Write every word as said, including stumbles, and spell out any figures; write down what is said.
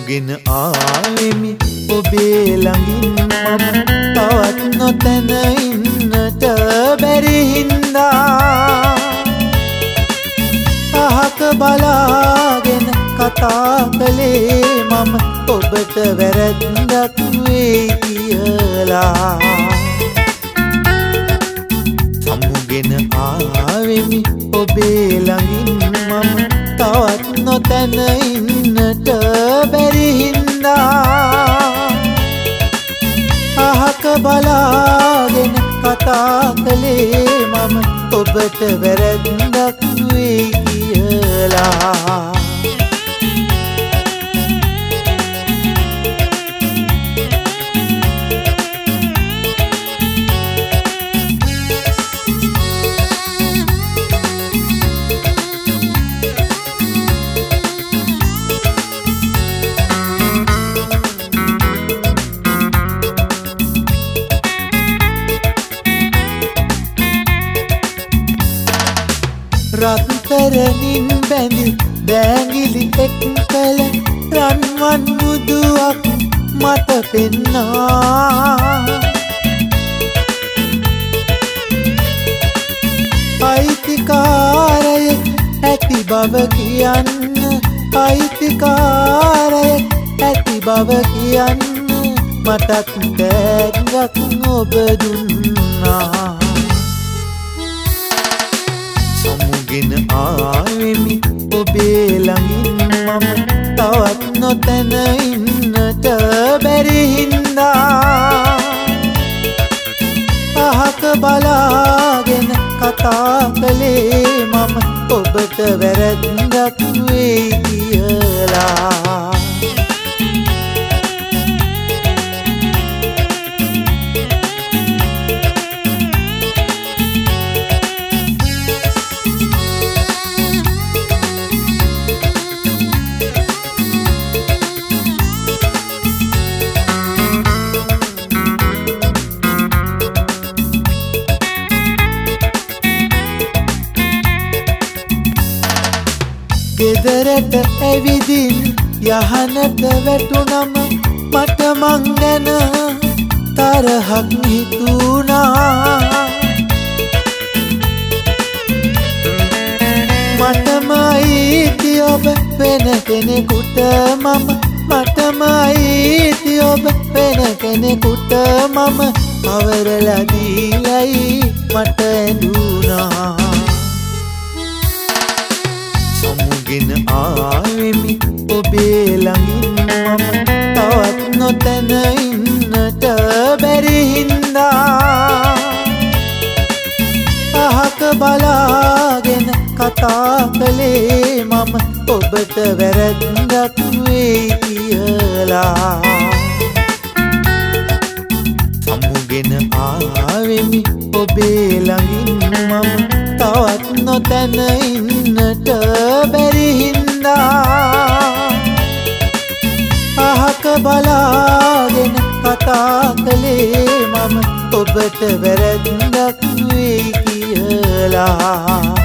සමුගෙන ආවෙමි ඔබේ ළඟින් මම තවත් නොතැන ඉන්නට බැරි හින්දා අහක බලාගෙන කතා කළේ මම ඔබට වැරැද්දක් වෙයි කියලා සමුගෙන ආවෙමි ඔබේ ළඟින් මම තවත් නොතැන ඉන්නට බැරි හින්දා අහක බලාගෙන කතා කළේ මම ඔබට වැරැද්දක් වෙයි කියලා රත්තරනින් බැඳි බෑගිලි එක් කළ රන්වන් මුදුවක් මට පෙන්නා අයිතිකාරය ඇති බව කියන්න අයිතිකාරය ඇති බව කියන්න මටත් තෑග්ගක් ඔබ දුන්නා සමුගෙන ආවෙමි ඔබේ ළඟින් මම තවත් නොතැන ඉන්නට බැරි හින්දා අහක බලාගෙන කතා කළේ මම ඔබට වැරැද්දක් වෙයි කියලා ගෙදරට ඇවිදින් යහනට වැටුනම මට මං ගැන තරහක් හිතුණා මටම අයිති ඔබ වෙන කෙනෙකුට මම මටම අයිති ඔබ වෙන කෙනෙකුට මම අවරලා දීලයි මට ඇඬුණා සමුගෙන ආවෙමි ඔබේ ළඟින් මම තවත් නොතැන ඉන්නට බැරි හින්දා අහක බලාගෙන කතා කළේ මම ඔබට වැරැද්දක් වෙයි කියලා සමුගෙන ආවෙමි ඔබේ ළඟින් මම තවත් නොතැන ඉන්නට බැරි හින්දා අහක බලාගෙන කතා කළේ මම ඔබට වැරැද්දක් වෙයි කියලා